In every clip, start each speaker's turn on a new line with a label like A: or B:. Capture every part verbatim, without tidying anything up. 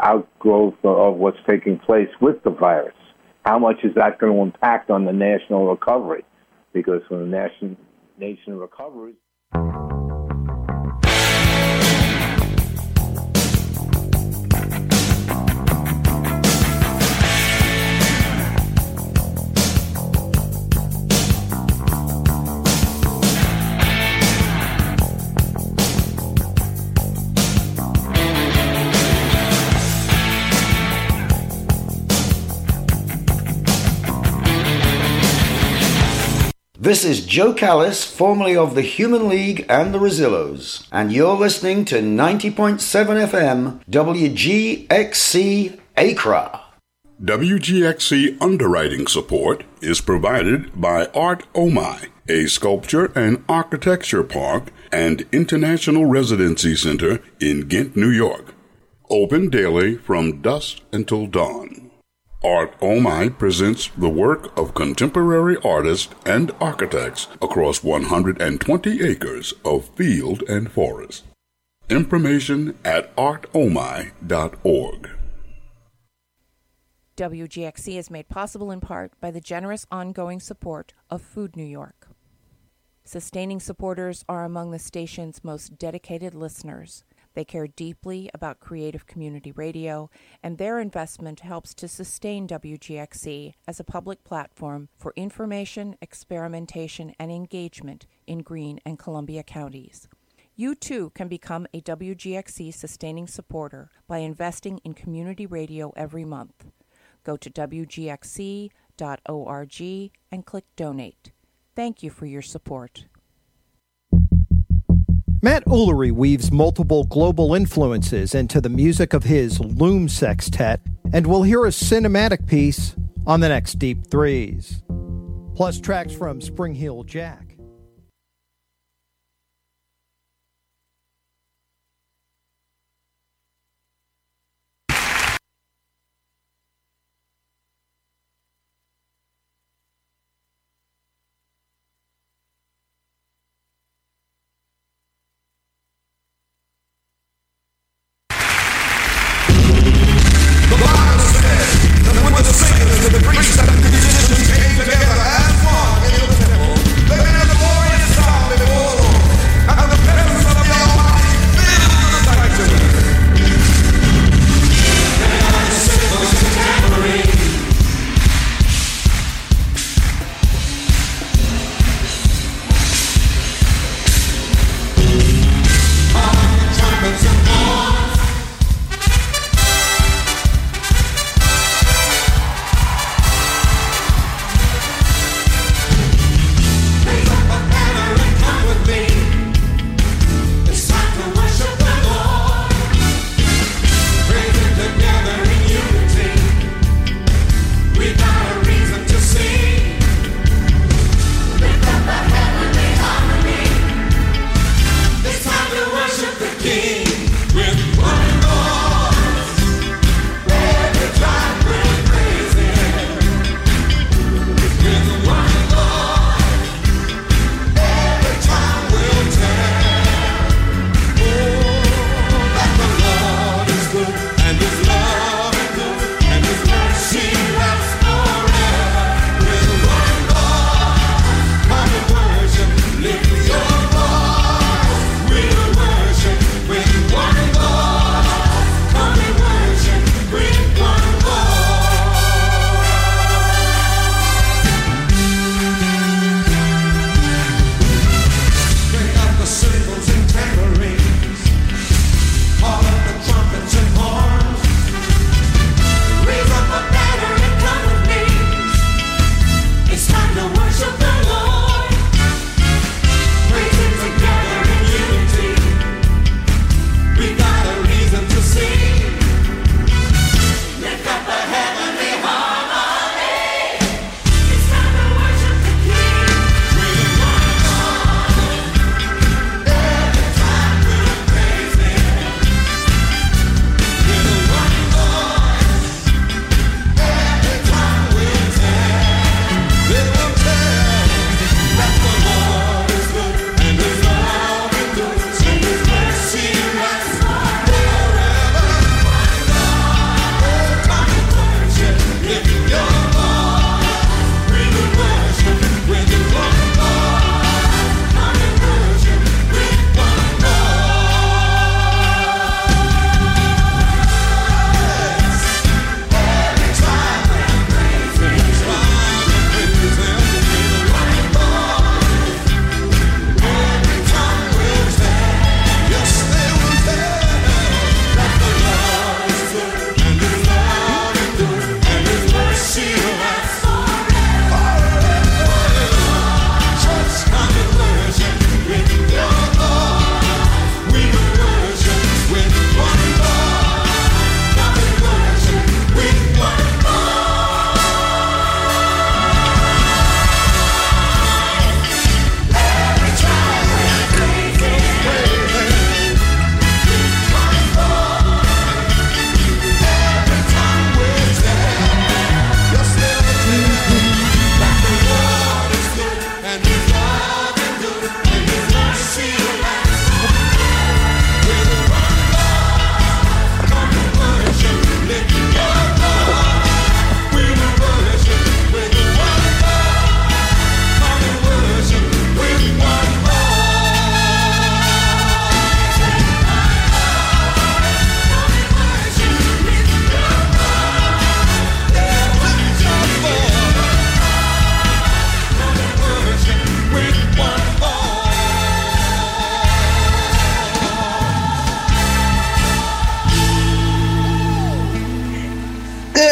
A: outgrowth of what's taking place with the virus. How much is that going to impact on the national recovery? Because when the nation, nation recovers...
B: This is Joe Callis, formerly of the Human League and the Rosillos, and you're listening to ninety point seven F M W G X C Accra.
C: W G X C underwriting support is provided by Art Omai, a sculpture and architecture park and international residency center in Ghent, New York. Open daily from dusk until dawn. Art Omai presents the work of contemporary artists and architects across one hundred twenty acres of field and forest. Information at art omai dot org.
D: W G X C is made possible in part by the generous ongoing support of Food New York. Sustaining supporters are among the station's most dedicated listeners. They care deeply about creative community radio, and their investment helps to sustain W G X C as a public platform for information, experimentation, and engagement in Greene and Columbia counties. You too can become a W G X C sustaining supporter by investing in community radio every month. Go to w g x c dot org and click Donate. Thank you for your support.
E: Matt Ullery weaves multiple global influences into the music of his Loom Sextet, and we'll hear a cinematic piece on the next Deep Threes. Plus tracks from Spring Heel Jack.
F: The priests and the musicians came together as one in the temple. They made a glorious sound before the Lord, and the presence of the Almighty filled the sanctuary. And on the cymbals and tambourine, on trumpets and horns.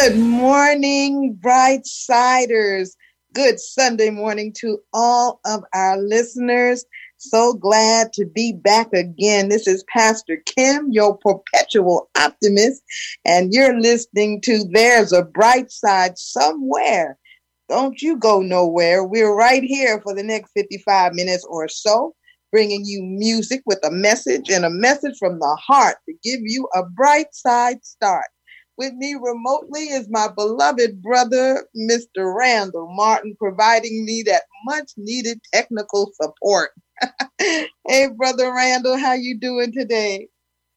G: Good morning, Bright Siders. Good Sunday morning to all of our listeners. So glad to be back again. This is Pastor Kim, your perpetual optimist, and you're listening to There's a Bright Side Somewhere. Don't you go nowhere. We're right here for the next fifty-five minutes or so, bringing you music with a message and a message from the heart to give you a bright side start. With me remotely is my beloved brother, Mister Randall Martin, providing me that much needed technical support. Hey, Brother Randall, how you doing today?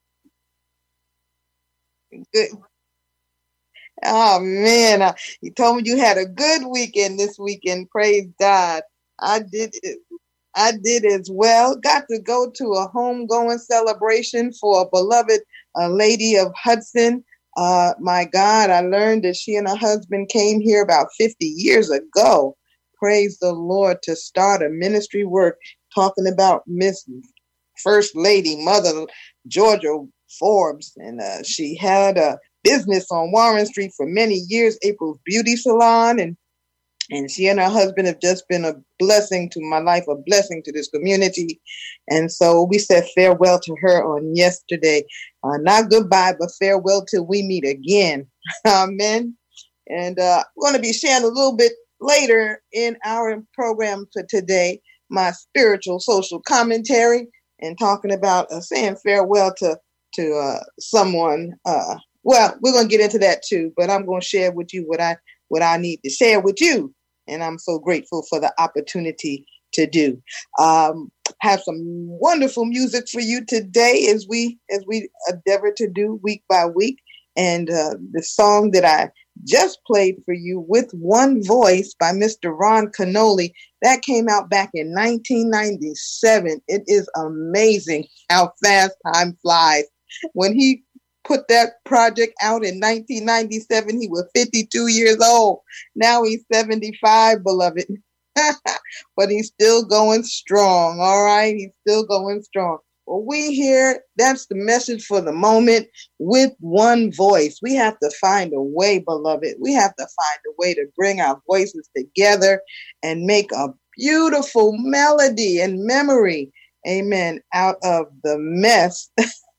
G: Good. Oh, man. Uh, you told me you had a good weekend this weekend. Praise God. I did it. I did as well. Got to go to a homegoing celebration for a beloved uh, lady of Hudson. Uh, my God, I learned that she and her husband came here about fifty years ago. Praise the Lord, to start a ministry work, talking about Miss First Lady, Mother Georgia Forbes. And uh, she had a business on Warren Street for many years, April's Beauty Salon. And And she and her husband have just been a blessing to my life, a blessing to this community. And so we said farewell to her on yesterday. Uh, not goodbye, but farewell till we meet again. Amen. And uh, we're going to be sharing a little bit later in our program for today, my spiritual social commentary, and talking about uh, saying farewell to, to uh, someone. Uh, well, we're going to get into that too, but I'm going to share with you what I, what I need to share with you. And I'm so grateful for the opportunity to do. Um, have some wonderful music for you today, as we as we endeavor to do week by week. And uh, the song that I just played for you, With One Voice by Mister Ron Canoli, that came out back in nineteen ninety-seven. It is amazing how fast time flies. When he put that project out in nineteen ninety-seven, he was fifty-two years old. Now he's seventy-five, beloved. But he's still going strong, all right? He's still going strong. Well, we here, that's the message for the moment, with one voice. We have to find a way, beloved. We have to find a way to bring our voices together and make a beautiful melody and memory, amen, out of the mess.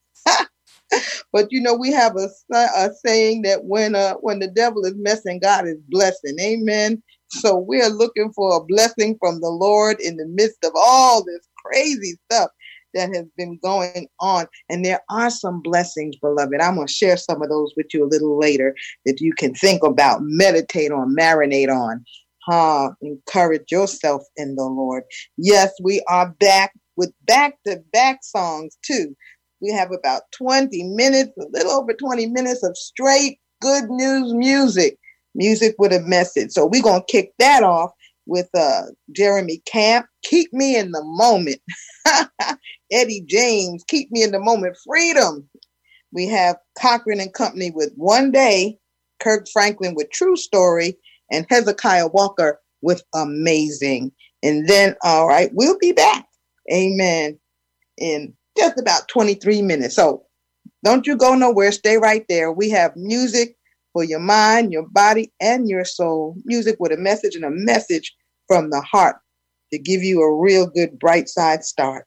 G: But, you know, we have a, a saying that when uh, when the devil is messing, God is blessing. Amen. So we're looking for a blessing from the Lord in the midst of all this crazy stuff that has been going on. And there are some blessings, beloved. I'm going to share some of those with you a little later that you can think about, meditate on, marinate on. Uh, encourage yourself in the Lord. Yes, we are back with back-to-back songs, too. We have about twenty minutes, a little over twenty minutes of straight good news music, music with a message. So we're going to kick that off with uh, Jeremy Camp, Keep Me in the Moment. Eddie James, Keep Me in the Moment. Freedom. We have Cochran and Company with One Day, Kirk Franklin with True Story, and Hezekiah Walker with Amazing. And then, all right, we'll be back. Amen. In just about twenty-three minutes. So don't you go nowhere. Stay right there. We have music for your mind, your body, and your soul. Music with a message, and a message from the heart to give you a real good bright side start.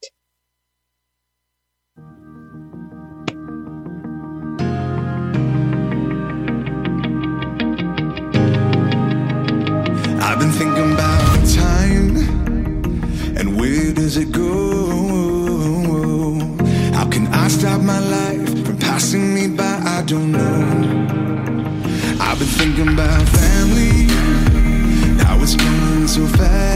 F: I've been thinking about time and where does it go? How can I stop my life from passing me by? I don't know. I've been thinking about family, how it's going so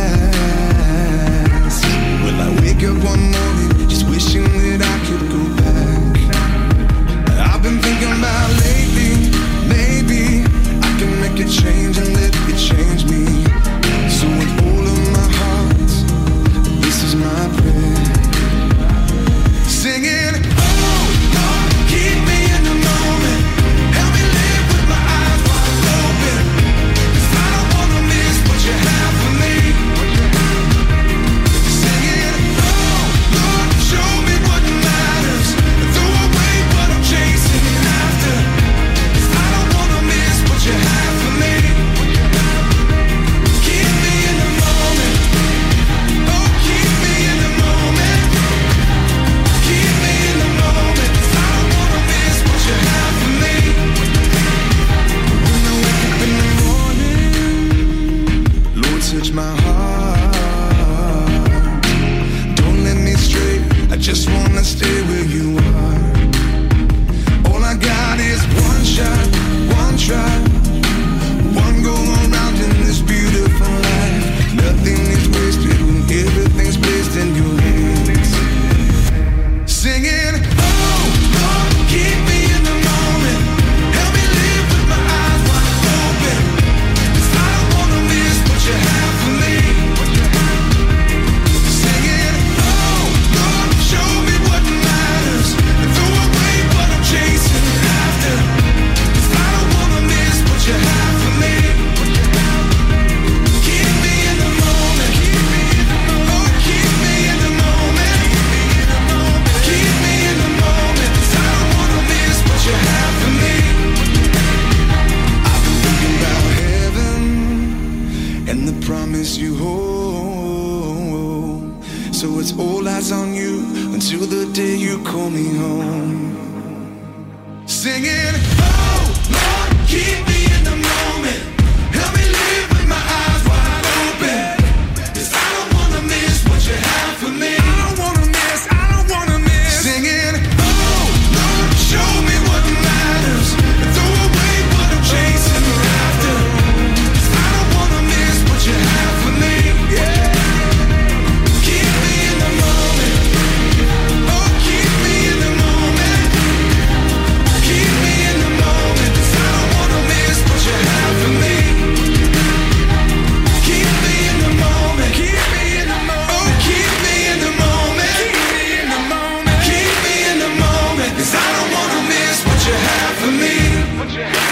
F: fast. Will I wake up one morning just wishing that I could go back? I've been thinking about lately, maybe I can make a change and let it change me. So with all of my heart, this is my prayer. Singing, oh, God, keep me in the moment. Help me live with my eyes wide open. 'Cause I don't wanna miss what you have for me. Singing, oh, Lord, show me what miss you home. So it's all eyes on you until the day you call me home. Singing, oh Lord, keep me in the moment. Help me live with my eyes wide open. 'Cause I don't wanna miss what you have for me. I don't wanna miss, I don't wanna miss. Singing, oh Lord, show me what matters. Throw away what I'm chasing after. 'Cause I don't wanna miss what you have for me. Yeah. Keep me in the moment. Oh, keep me in the moment. Keep me in the moment. 'Cause I don't wanna miss what you have for me. Keep me in the moment. Keep me in the moment. Oh, keep me in the moment. Keep me in the moment. Keep me in the moment. 'Cause I don't wanna miss what you have for me. What you have for me.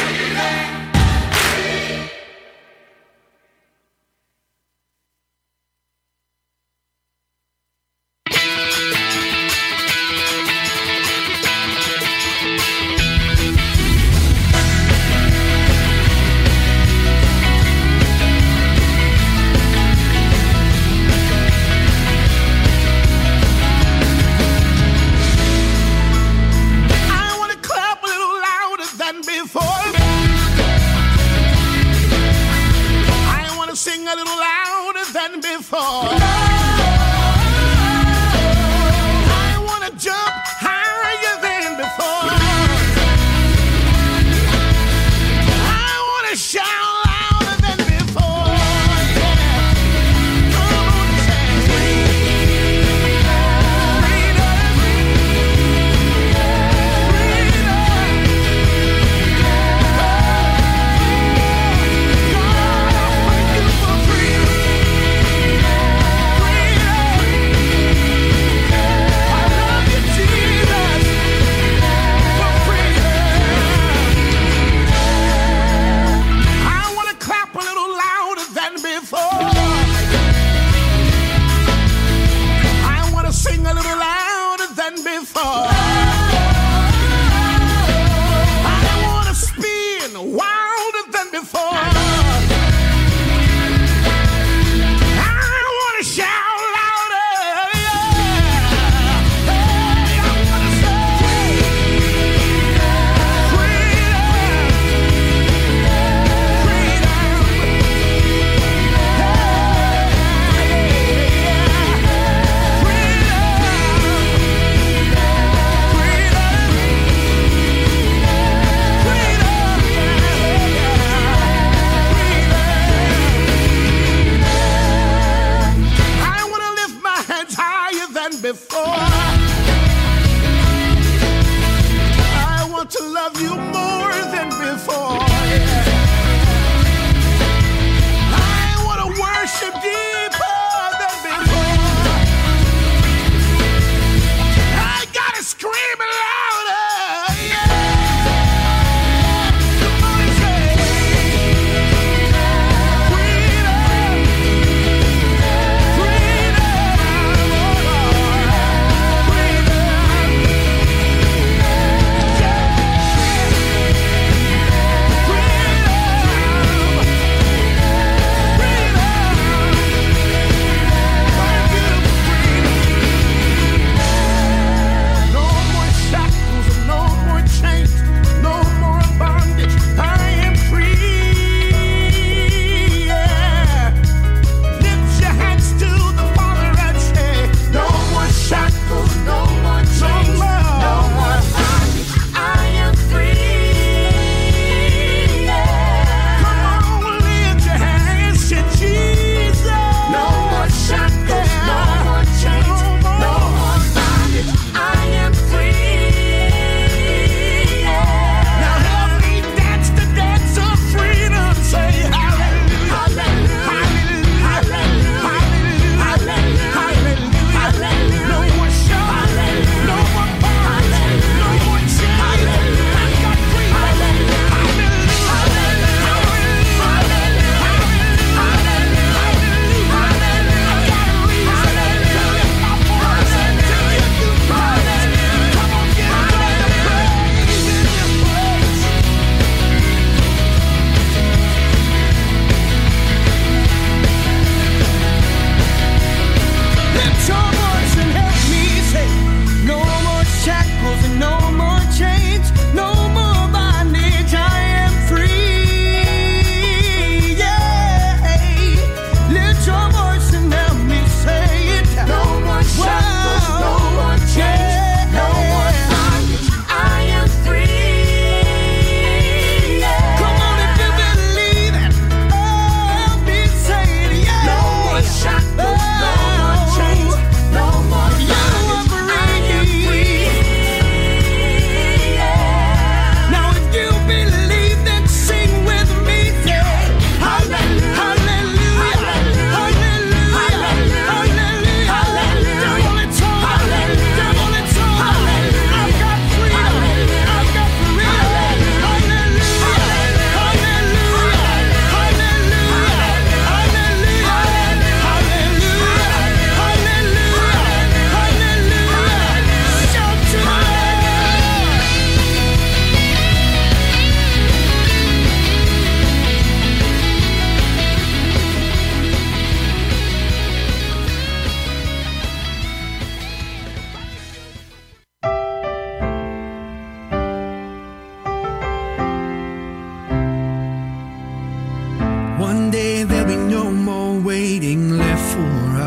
H: I wanna clap a little louder than before. I wanna sing a little louder than before. I wanna jump higher than before. I wanna shout louder than before. Yeah. Come on, say freedom, freedom, freedom.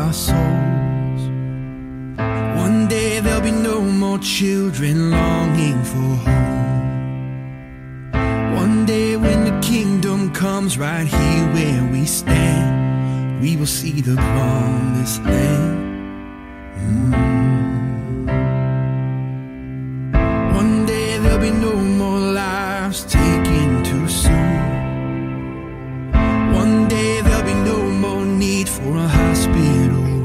I: our souls. One day there'll be no more children longing for home. One day when the kingdom comes right here where we stand, we will see the promised land. Mm. One day there'll be no more lives taken too soon. One day there'll be no more need for a hospital room.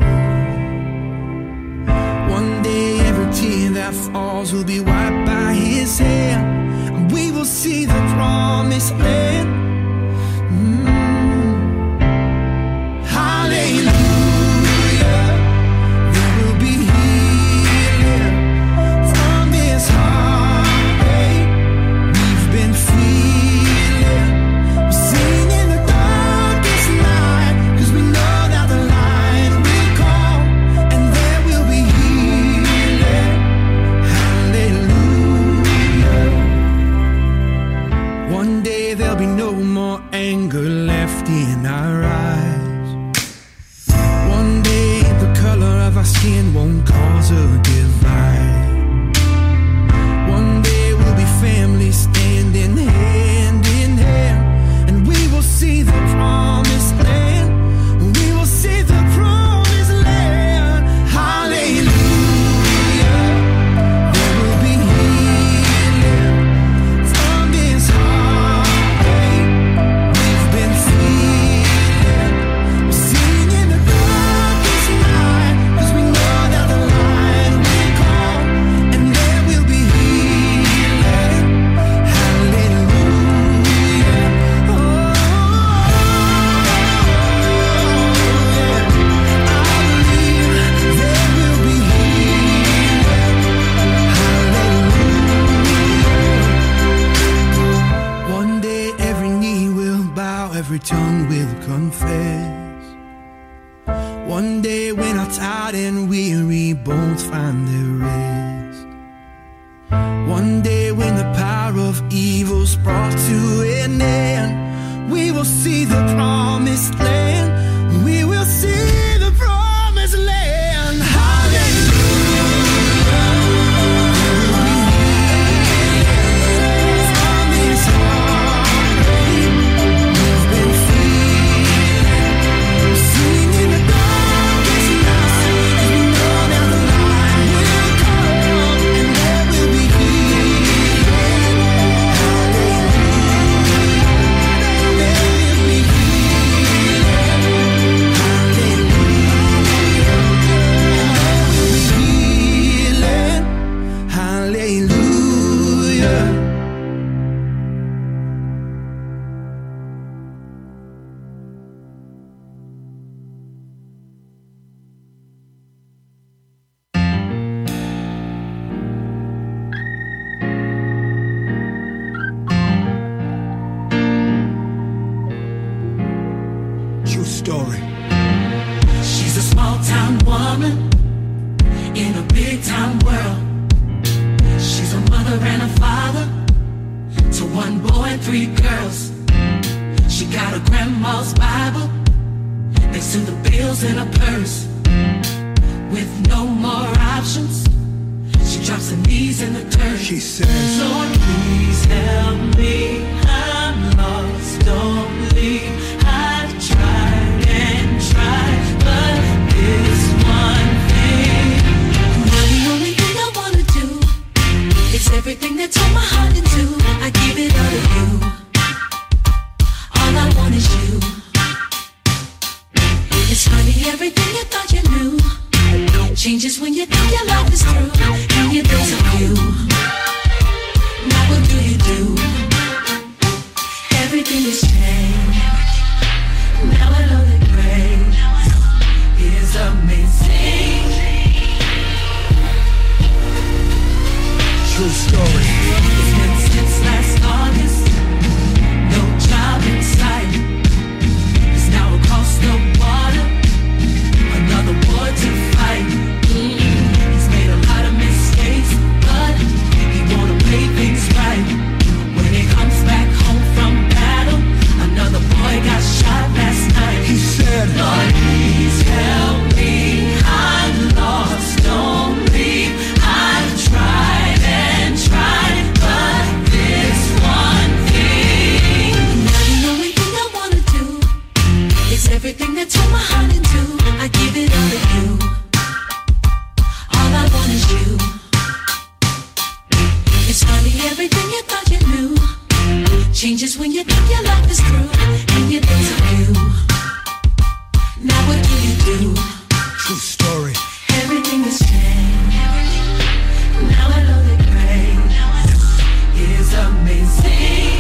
I: One day every tear that falls will be wiped by his hand, and we will see the promised land. Mm. Hallelujah. There will be healing from this heartache we've been feeling. We're singing in the darkest night, 'cause we know that the light will come, and there will be healing. Hallelujah. One day there'll be no more anger left in our eyes. One day the color of our skin won't cause a divide. One day we'll be family standing hand in hand, and we will see the promised land. We will see the promised land. Hallelujah. There will be healing from this heartache we've been feeling. We're singing in the darkest night, 'cause we know that the light will come, and there will be healing. Hallelujah. Oh, yeah. I believe there will be healing. Hallelujah. One day every knee will bow, every tongue will confess. One day when our tired and weary bones find their rest. One day when the power of evil's brought to an end, we will see the promised land. We will see the promised land. Hallelujah. There will be healing from this heartache we've been feeling. Sing in the darkest night, 'cause we know that the light will come, and there will be healing. Hallelujah. There will be healing. Hallelujah. True story.
J: She's a small town woman in a big town world. She's a mother and a father to one boy and three girls. She got a grandma's Bible next to the bills in her purse. With no more options, she drops her knees in the dirt.
I: She says,
J: Lord, please help me. I'm lost, don't leave. I've tried and tried, but this one thing, now the only thing I wanna do is everything that's on my heart and do. I give it all to you. All I want is you. It's funny, everything you thought you knew changes when you think your life is through. And you think of you. Now what do you do? Everything has changed. Now I know that grace is amazing.
I: true story.
J: It's been since last August. No job in sight. It's now across the water. Another war to fight. He's made a lot of mistakes, but he wanna play things right. When he comes back home from battle, another when you think your life is through and your days are few. Now what do you do?
I: True story.
J: Everything has changed. Now I know that grace is amazing.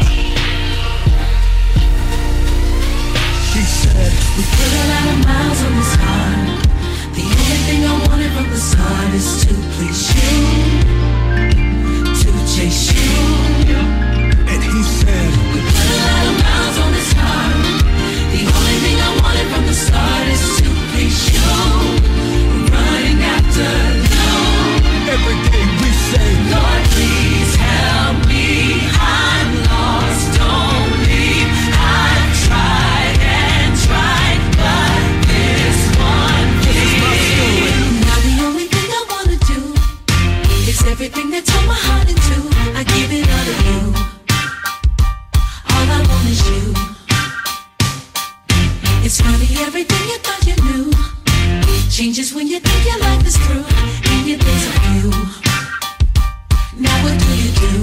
I: She said,
J: we put a lot of miles on this heart. The only thing I wanted from the start is to please you, to chase you.
I: And he said,
J: we put a lot of miles on this heart. The only thing I wanted from the start is to please you, running after you.
I: Every day we say,
J: Lord, please help me. I'm lost, don't leave. I've tried and tried, but this one thing. Now the only thing I wanna do is everything that tore my heart into. I give it all to you. All I want is you. It's funny, everything you thought you knew changes when you think your life is through and your days are few. Now what do you do?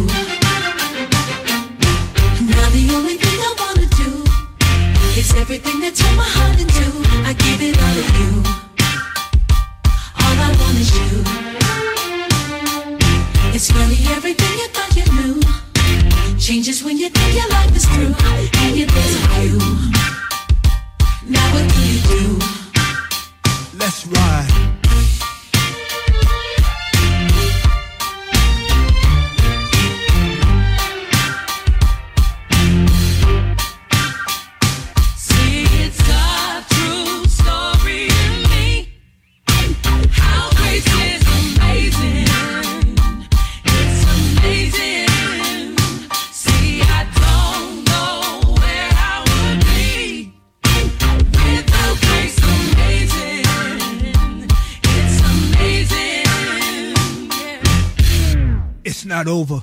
J: Now the only thing I wanna do is everything that tore my heart into. I give it all to you. All I want is you. It's funny, everything you thought you knew changes when you think your life is through and your days are few. Now what do you do?
I: let's ride. It's not over.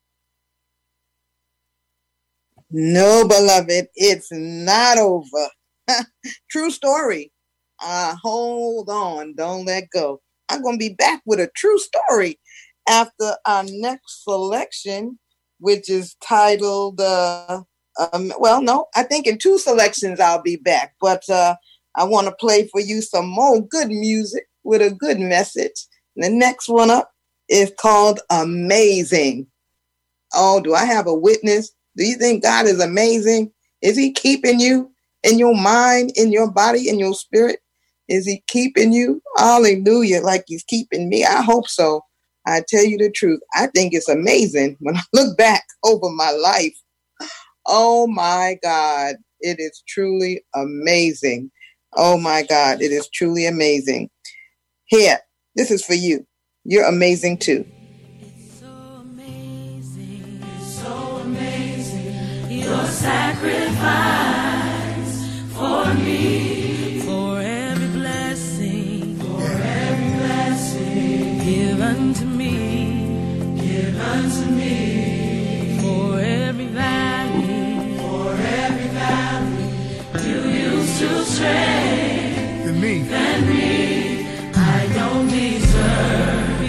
G: No, beloved, it's not over. True story. Uh, hold on. Don't let go. I'm going to be back with a true story after our next selection, which is titled, uh, um, well, no, I think in two selections I'll be back. But uh, I want to play for you some more good music with a good message. And the next one up is called Amazing. Oh, do I have a witness? Do you think God is amazing? Is he keeping you in your mind, in your body, in your spirit? Is he keeping you? Hallelujah, like he's keeping me. I hope so. I tell you the truth. I think it's amazing when I look back over my life. Oh my God, it is truly amazing. Oh my God, it is truly amazing. Here, this is for you. You're amazing too.
J: It's so amazing, it's so amazing, your sacrifice for me, for every blessing, for every blessing, give unto me, give unto me, for every valley, for every valley, you used to strengthen
I: me,
J: than me, I don't deserve.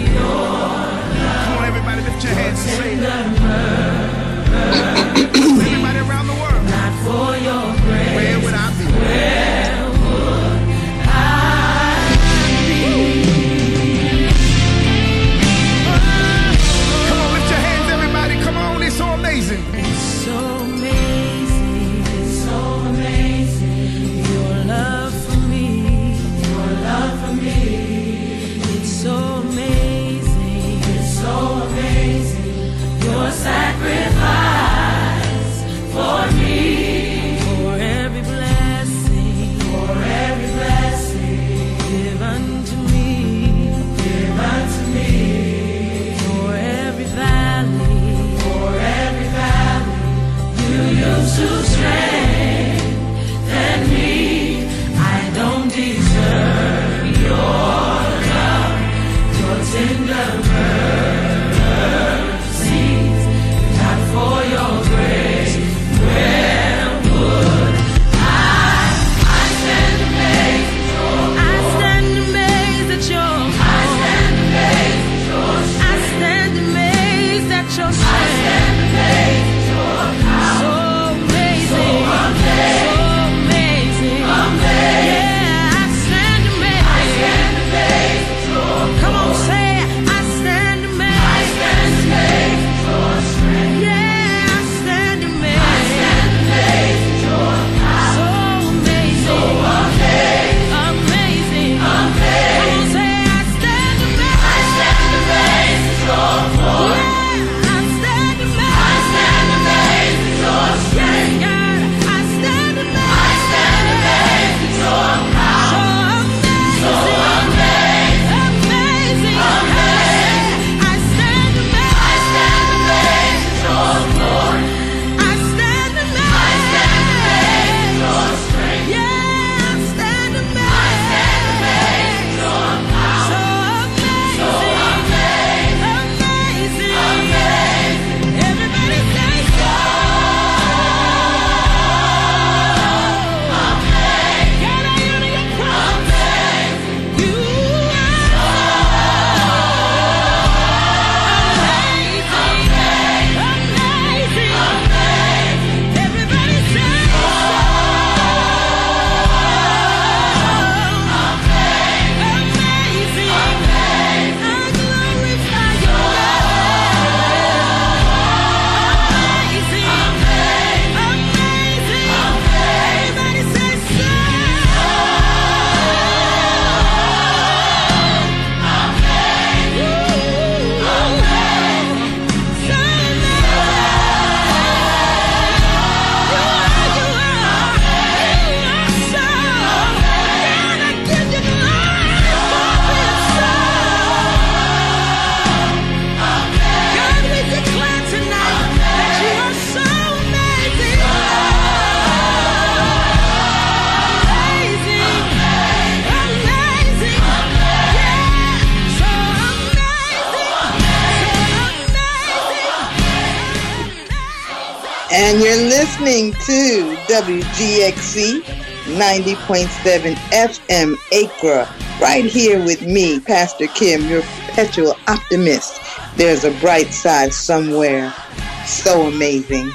I: Lift your hands and say everybody around the world.
J: Not for your grace.
I: Where would I be?
J: Where would I be?
I: Come on, lift your hands, everybody. Come on, it's so amazing.
J: It's so amazing. It's so amazing. Your love for me. Your love for me. It's so amazing. It's so amazing. Your sacrifice for me, for every blessing, for every blessing, give unto me, give unto me, for every valley, for every valley, you used to strengthen me. I don't deserve your love, your tender mercies, not for your grace. Where would I? I stand amazed at your I stand amazed at your I stand amazed at your I stand amazed at your I stand amazed at your power. So
G: And you're listening to W G X C ninety point seven F M Acra, right here with me, Pastor Kim, your perpetual optimist. There's a bright side somewhere. So amazing.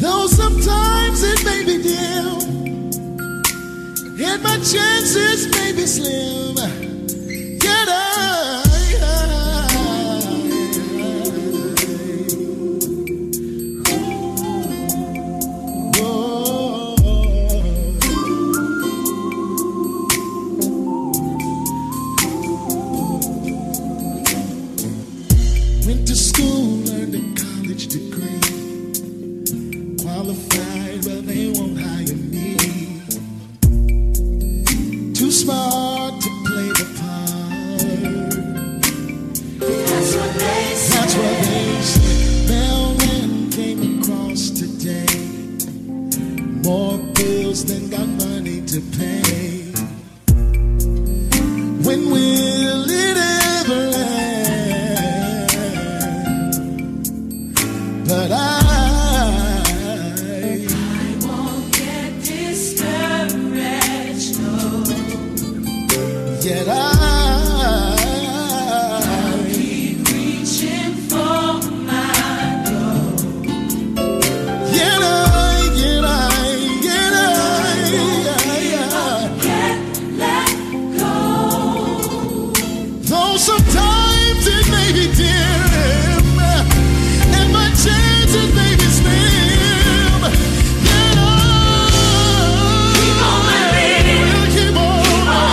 H: Though sometimes it may be dim, yet my chances may be slim. Yet I, oh, went to school, learned a college degree. Qualified, but they won't hire me. Too smart to play the part. That's what they say. That's what they say. Mailman came across today. More bills than got money to pay. When will it ever end? But I Yet I, I'll keep reaching for my goal. Yet I, yet I, yet I, can't let go. Though sometimes it may be dim, and my chances may be slim. Yet I keep on living, keep on.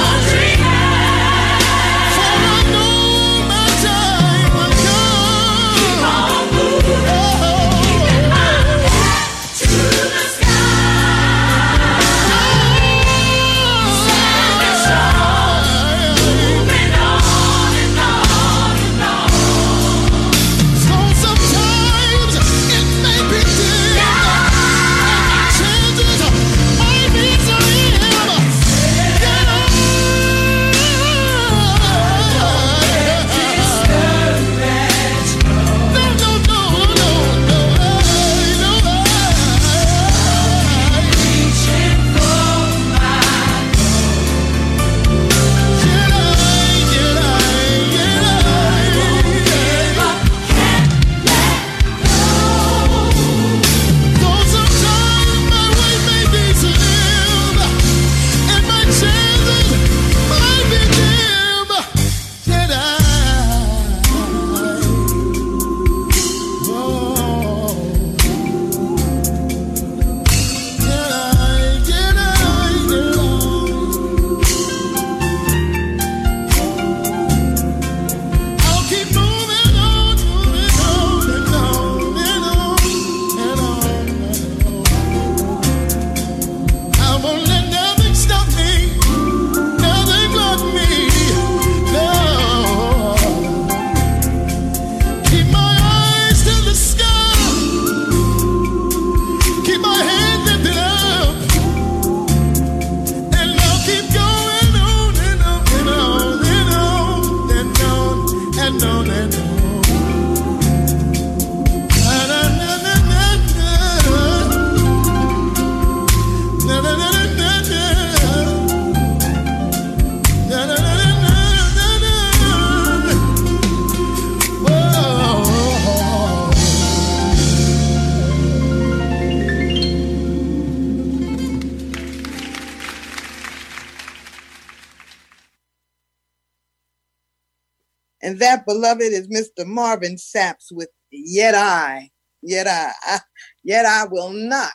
H: And that, beloved, is Mister Marvin Saps with Yet I, Yet I, I, Yet I will not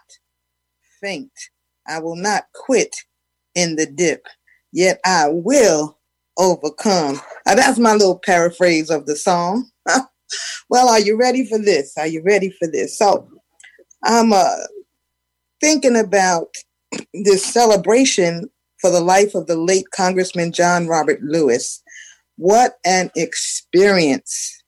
H: faint. I will not quit in the dip. Yet I will overcome. Now, that's my little paraphrase of the song. Well, are you ready for this? Are you ready for this? So I'm uh, thinking about this celebration for the life of the late Congressman John Robert Lewis. What an experience.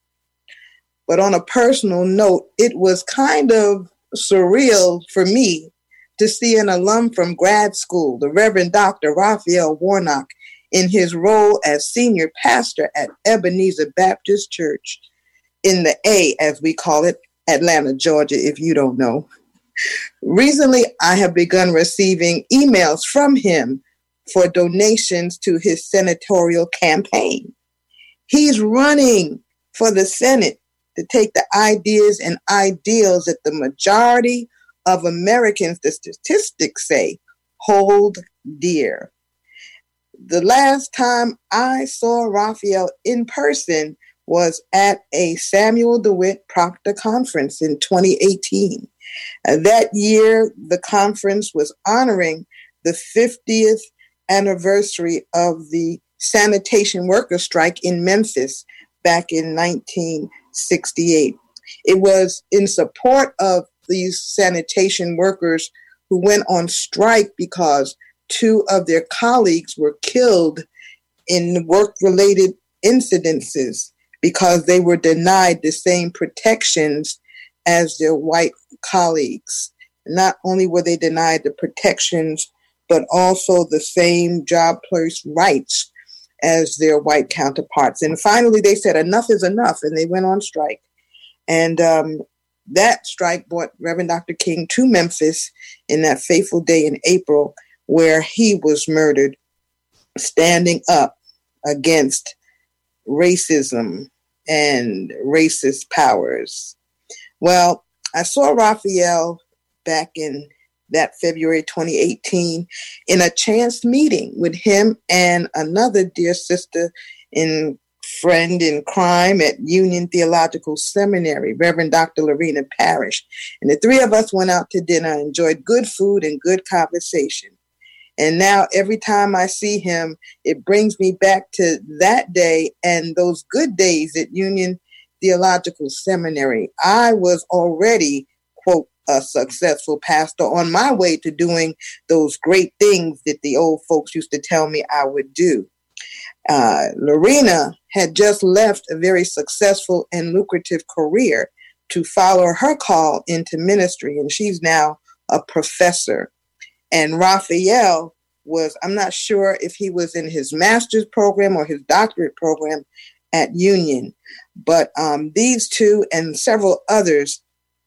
H: But on a personal note, it was kind of surreal for me to see an alum from grad school, the Reverend Doctor Raphael Warnock, in his role as senior pastor at Ebenezer Baptist Church in the A, as we call it, Atlanta, Georgia, if you don't know. Recently, I have begun receiving emails from him for donations to his senatorial campaign. He's running for the Senate to take the ideas and ideals that the majority of Americans, the statistics say, hold dear. The last time I saw Raphael in person was at a Samuel DeWitt Proctor conference in twenty eighteen. Uh, that year, the conference was honoring the fiftieth anniversary of the sanitation worker strike in Memphis back in nineteen sixty-eight. It was in support of these sanitation workers who went on strike because two of their colleagues were killed in work-related incidences because they were denied the same protections as their white colleagues. Not only were they denied the protections, but also the same job place rights as their white counterparts. And finally, they said enough is enough, and they went on strike. And um, that strike brought Reverend Doctor King to Memphis in that fateful day in April, where he was murdered, standing up against racism and racist powers. Well, I saw Raphael back in that February twenty eighteen in a chance meeting with him and another dear sister and friend in crime at Union Theological Seminary, Reverend Doctor Lorena Parrish. And the three of us went out to dinner, enjoyed good food and good conversation. And now every time I see him, it brings me back to that day and those good days at Union Theological Seminary. I was already, quote, a successful pastor on my way to doing those great things that the old folks used to tell me I would do. Uh, Lorena had just left a very successful and lucrative career to follow her call into ministry, and she's now a professor. And Raphael was, I'm not sure if he was in his master's program or his doctorate program at Union, but um, these two and several others,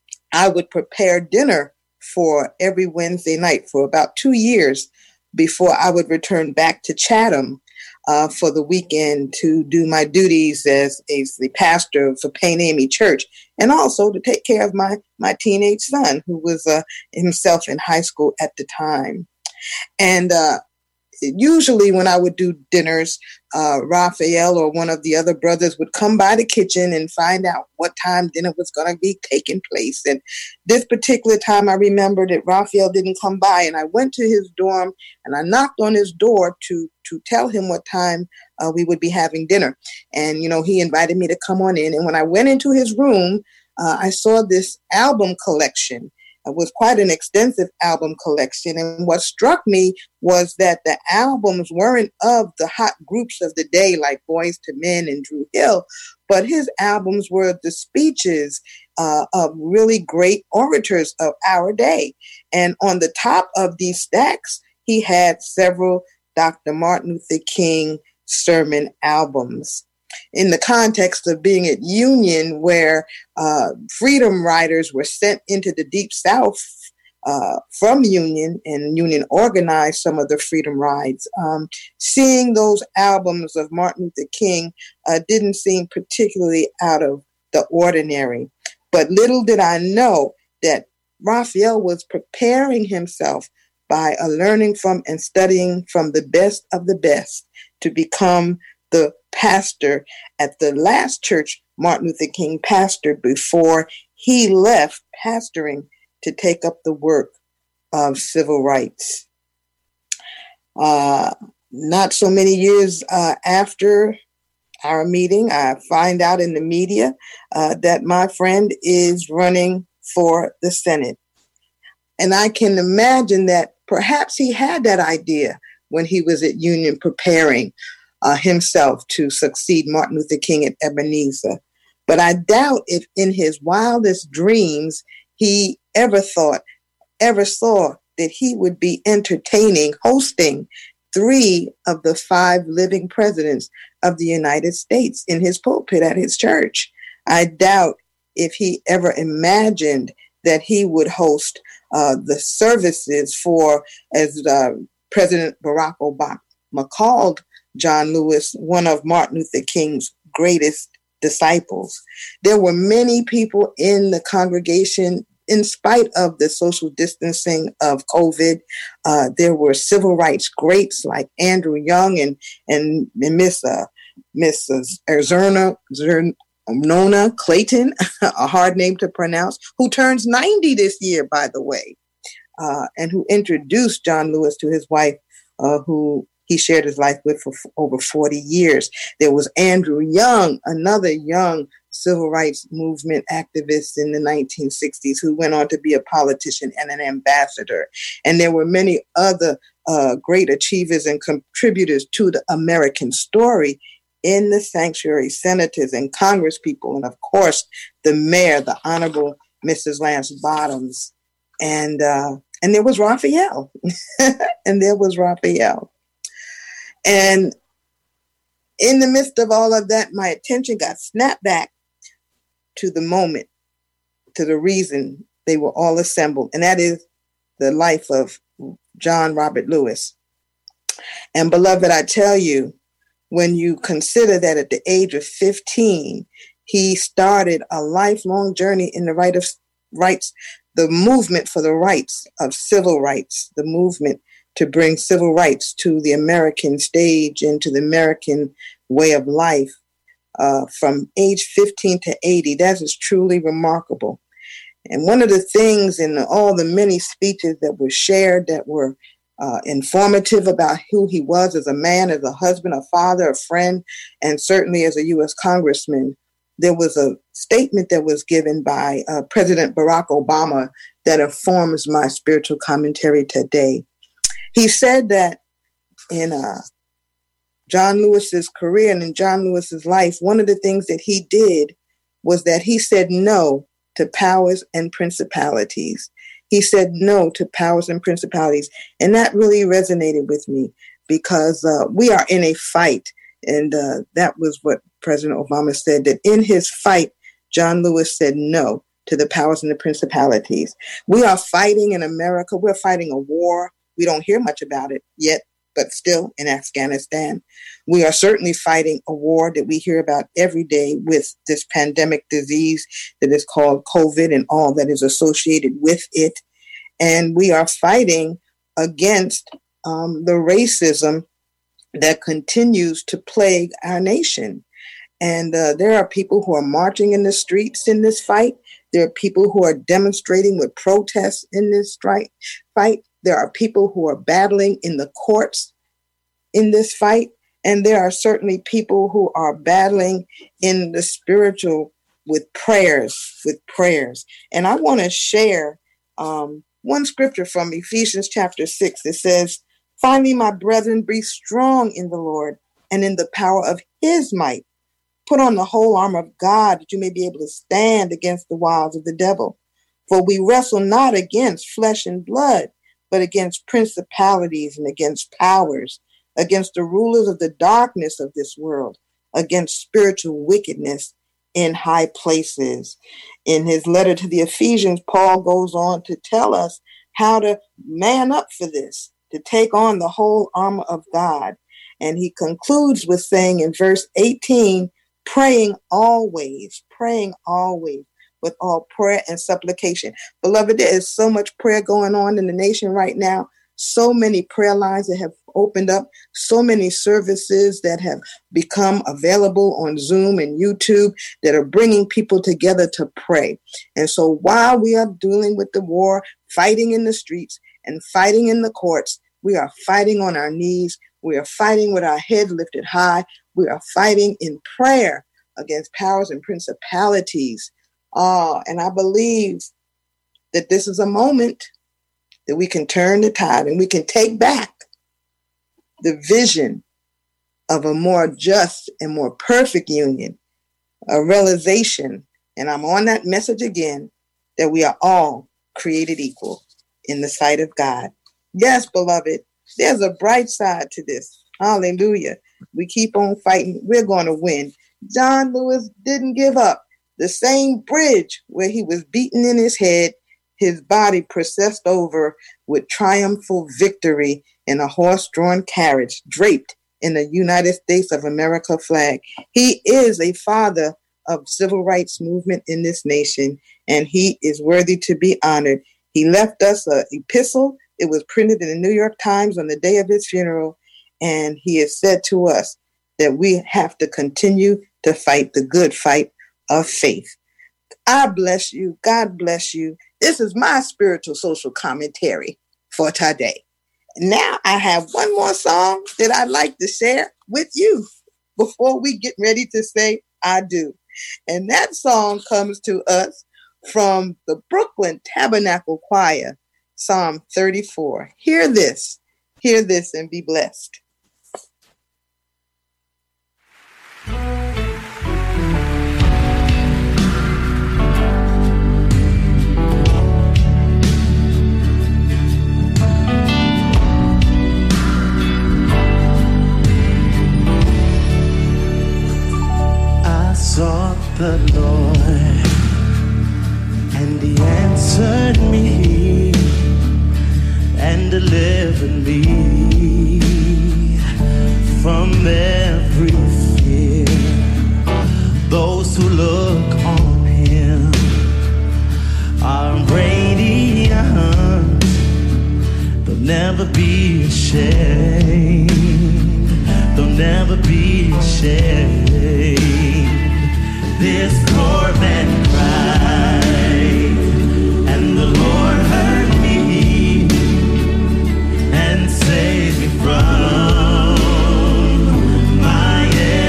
H: I would prepare dinner for every Wednesday night for about two years before I would return back to Chatham uh, for the weekend to do my duties as, as the pastor for Paine-Amy Church, and also to take care of my, my teenage son, who was uh, himself in high school at the time. And uh, usually when I would do dinners, uh, Raphael or one of the other brothers would come by the kitchen and find out what time dinner was going to be taking place. And this particular time, I remember that Raphael didn't come by, and I went to his dorm and I knocked on his door to to tell him what time uh, we would be having dinner. And, you know, he invited me to come on in. And when I went into his room, uh, I saw this album collection. It was quite an extensive album collection. And what struck me was that the albums weren't of the hot groups of the day, like Boyz two Men and Dru Hill, but his albums were the speeches uh, of really great orators of our day. And on the top of these stacks, he had several Doctor Martin Luther King sermon albums. In the context of being at Union, where uh, freedom riders were sent into the Deep South uh, from Union, and Union organized some of the freedom rides, um, seeing those albums of Martin Luther King uh, didn't seem particularly out of the ordinary. But little did I know that Raphael was preparing himself by uh, learning from and studying from the best of the best to become the pastor at the last church Martin Luther King pastored before he left pastoring to take up the work of civil rights. Uh, not so many years uh, after our meeting, I find out in the media uh, that my friend is running for the Senate. And I can imagine that perhaps he had that idea when he was at Union preparing Uh, himself to succeed Martin Luther King at Ebenezer. But I doubt if in his wildest dreams he ever thought, ever saw that he would be entertaining, hosting three of the five living presidents of the United States in his pulpit at his church. I doubt if he ever imagined that he would host uh, the services for, as uh, President Barack Obama called John Lewis, one of Martin Luther King's greatest disciples. There were many people in the congregation in spite of the social distancing of COVID, uh, there were civil rights greats like Andrew Young and and, and Miss uh, Missus Erzerna Nona Clayton, a hard name to pronounce, who turns ninety this year, by the way, uh, and who introduced John Lewis to his wife, uh, who he shared his life with for f- over forty years. There was Andrew Young, another young civil rights movement activist in the nineteen sixties, who went on to be a politician and an ambassador. And there were many other uh, great achievers and contributors to the American story in the sanctuary, senators and congresspeople, and of course, the mayor, the Honorable Missus Lance Bottoms. And uh, and there was Raphael. and there was Raphael. And in the midst of all of that, my attention got snapped back to the moment, to the reason they were all assembled, and that is the life of John Robert Lewis. And beloved, I tell you, when you consider that at the age of fifteen, he started a lifelong journey in the right of rights, the movement for the rights of civil rights, the movement to bring civil rights to the American stage and to the American way of life. Uh, from age fifteen to eighty, that is truly remarkable. And one of the things in all the many speeches that were shared that were uh, informative about who he was as a man, as a husband, a father, a friend, and certainly as a U S congressman, there was a statement that was given by uh, President Barack Obama that informs my spiritual commentary today. He said that in uh, John Lewis's career and in John Lewis's life, one of the things that he did was that he said no to powers and principalities. He said no to powers and principalities. And that really resonated with me because uh, we are in a fight. And uh, that was what President Obama said, that in his fight, John Lewis said no to the powers and the principalities. We are fighting in America. We're fighting a war. We don't hear much about it yet, but still in Afghanistan. We are certainly fighting a war that we hear about every day with this pandemic disease that is called COVID and all that is associated with it. And we are fighting against um, the racism that continues to plague our nation. And uh, there are people who are marching in the streets in this fight. There are people who are demonstrating with protests in this strike fight. There are people who are battling in the courts in this fight. And there are certainly people who are battling in the spiritual with prayers, with prayers. And I want to share um, one scripture from Ephesians chapter six. It says, "Finally, my brethren, be strong in the Lord and in the power of his might. Put on the whole armor of God that you may be able to stand against the wiles of the devil. For we wrestle not against flesh and blood, but against principalities and against powers, against the rulers of the darkness of this world, against spiritual wickedness in high places." In his letter to the Ephesians, Paul goes on to tell us how to man up for this, to take on the whole armor of God. And he concludes with saying in verse eighteen, praying always, praying always with all prayer and supplication. Beloved, there is so much prayer going on in the nation right now. So many prayer lines that have opened up, so many services that have become available on Zoom and YouTube that are bringing people together to pray. And so while we are dealing with the war, fighting in the streets and fighting in the courts, we are fighting on our knees. We are fighting with our head lifted high. We are fighting in prayer against powers and principalities. Uh, and I believe that this is a moment that we can turn the tide and we can take back the vision of a more just and more perfect union, a realization, and I'm on that message again, that we are all created equal in the sight of God. Yes, beloved, there's a bright side to this. Hallelujah. We keep on fighting. We're going to win. John Lewis didn't give up. The same bridge where he was beaten in his head, his body processed over with triumphal victory in a horse-drawn carriage draped in the United States of America flag. He is a father of civil rights movement in this nation, and he is worthy to be honored. He left us an epistle. It was printed in the New York Times on the day of his funeral, and he has said to us that we have to continue to fight the good fight of faith. I bless you. God bless you. This is my spiritual social commentary for today. Now I have one more song that I'd like to share with you before we get ready to say I do. And that song comes to us from the Brooklyn Tabernacle Choir, Psalm thirty-four. Hear this, hear this and be blessed.
K: I sought the Lord, and He answered me and delivered me from every fear. Those who look on Him are radiant. They'll never be ashamed. They'll never be ashamed. This poor man cried, and the Lord heard me and saved me from my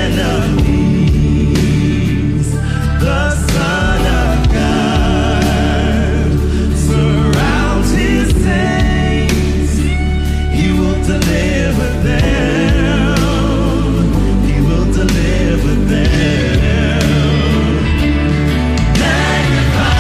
K: enemies. The Son of God surrounds His saints. He will deliver them. He will deliver them. Magnify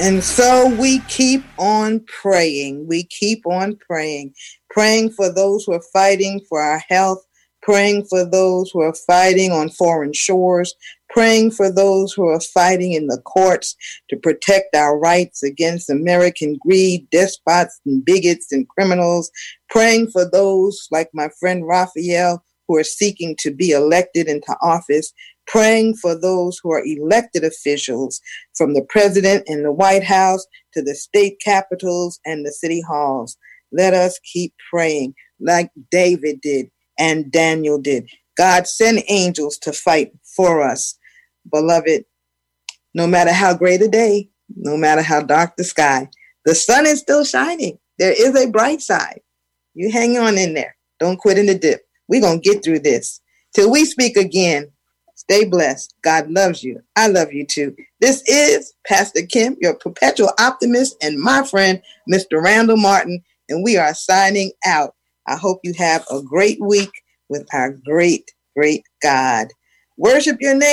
H: And so we keep on praying. We keep on praying, praying for those who are fighting for our health, praying for those who are fighting on foreign shores, praying for those who are fighting in the courts to protect our rights against American greed, despots and bigots and criminals, praying for those like my friend Raphael who are seeking to be elected into office, praying for those who are elected officials, from the president in the White House to the state capitals and the city halls. Let us keep praying like David did and Daniel did. God, send angels to fight for us. Beloved, no matter how great a day, no matter how dark the sky, the sun is still shining. There is a bright side. You hang on in there. Don't quit in the dip. We're going to get through this. Till we speak again, stay blessed. God loves you. I love you too. This is Pastor Kim, your perpetual optimist, and my friend, Mister Randall Martin, and we are signing out. I hope you have a great week with our great, great God. Worship your name.